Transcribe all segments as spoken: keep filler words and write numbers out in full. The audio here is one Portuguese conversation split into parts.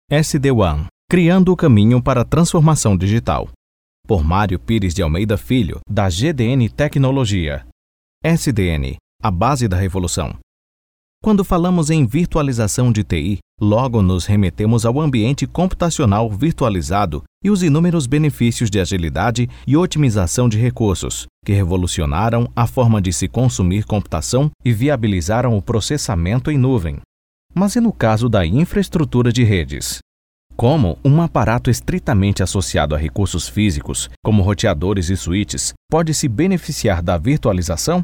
S D WAN, criando o caminho para a transformação digital. Por Mário Pires de Almeida Filho, da G D N Tecnologia. S D N, a base da revolução. Quando falamos em virtualização de T I, logo nos remetemos ao ambiente computacional virtualizado e os inúmeros benefícios de agilidade e otimização de recursos, que revolucionaram a forma de se consumir computação e viabilizaram o processamento em nuvem. Mas e no caso da infraestrutura de redes? Como um aparato estritamente associado a recursos físicos, como roteadores e switches, pode se beneficiar da virtualização?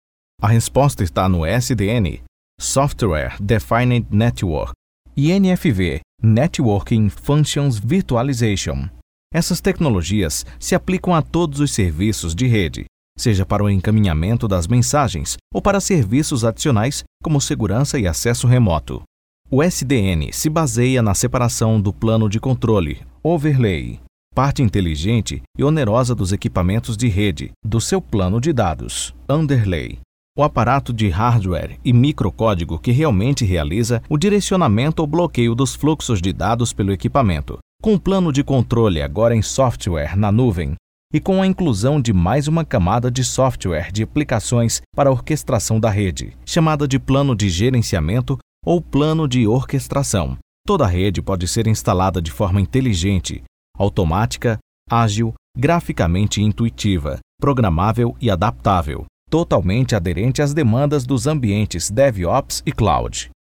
A resposta está no S D N, Software Defined Network, e N F V, Networking Functions Virtualization. Essas tecnologias se aplicam a todos os serviços de rede, seja para o encaminhamento das mensagens ou para serviços adicionais como segurança e acesso remoto. O S D N se baseia na separação do plano de controle, overlay, parte inteligente e onerosa dos equipamentos de rede, do seu plano de dados, underlay, o aparato de hardware e microcódigo que realmente realiza o direcionamento ou bloqueio dos fluxos de dados pelo equipamento, com o plano de controle agora em software na nuvem e com a inclusão de mais uma camada de software de aplicações para a orquestração da rede, chamada de plano de gerenciamento ou plano de orquestração. Toda a rede pode ser instalada de forma inteligente, automática, ágil, graficamente intuitiva, programável e adaptável, totalmente aderente às demandas dos ambientes DevOps e Cloud.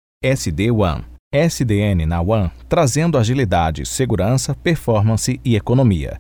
S D WAN. S D N na WAN, trazendo agilidade, segurança, performance e economia.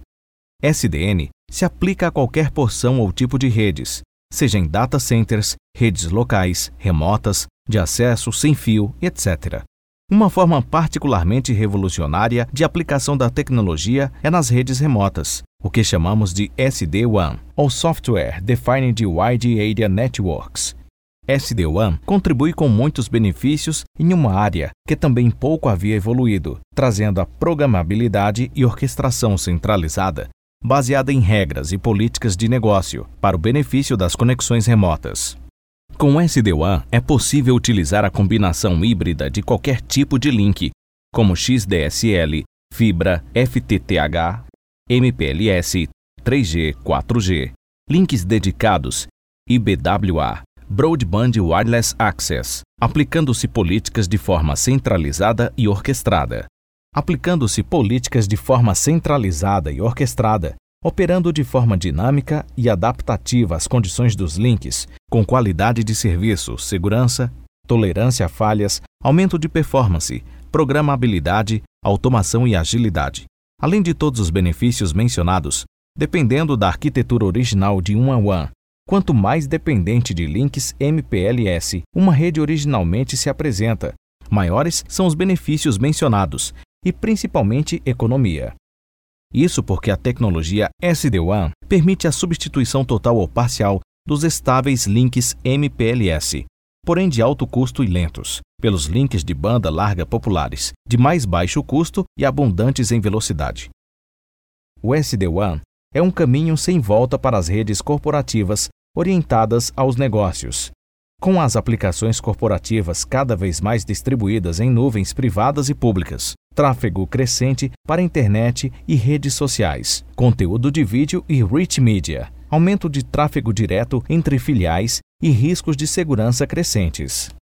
S D N se aplica a qualquer porção ou tipo de redes, seja em data centers, redes locais, remotas, de acesso sem fio, etcétera. Uma forma particularmente revolucionária de aplicação da tecnologia é nas redes remotas, o que chamamos de S D WAN, ou Software Defined Wide Area Networks. S D WAN contribui com muitos benefícios em uma área que também pouco havia evoluído, trazendo a programabilidade e orquestração centralizada, baseada em regras e políticas de negócio, para o benefício das conexões remotas. Com S D WAN é possível utilizar a combinação híbrida de qualquer tipo de link, como X D S L, fibra, F T T H, M P L S, três G, quatro G, links dedicados, I B W A, Broadband Wireless Access, aplicando-se políticas de forma centralizada e orquestrada. Aplicando-se políticas de forma centralizada e orquestrada, operando de forma dinâmica e adaptativa às condições dos links, com qualidade de serviço, segurança, tolerância a falhas, aumento de performance, programabilidade, automação e agilidade. Além de todos os benefícios mencionados, dependendo da arquitetura original de uma WAN, quanto mais dependente de links M P L S uma rede originalmente se apresenta, maiores são os benefícios mencionados, e principalmente economia. Isso porque a tecnologia S D WAN permite a substituição total ou parcial dos estáveis links M P L S, porém de alto custo e lentos, pelos links de banda larga populares, de mais baixo custo e abundantes em velocidade. O S D WAN é um caminho sem volta para as redes corporativas orientadas aos negócios. Com as aplicações corporativas cada vez mais distribuídas em nuvens privadas e públicas, tráfego crescente para internet e redes sociais, conteúdo de vídeo e rich media, aumento de tráfego direto entre filiais e riscos de segurança crescentes.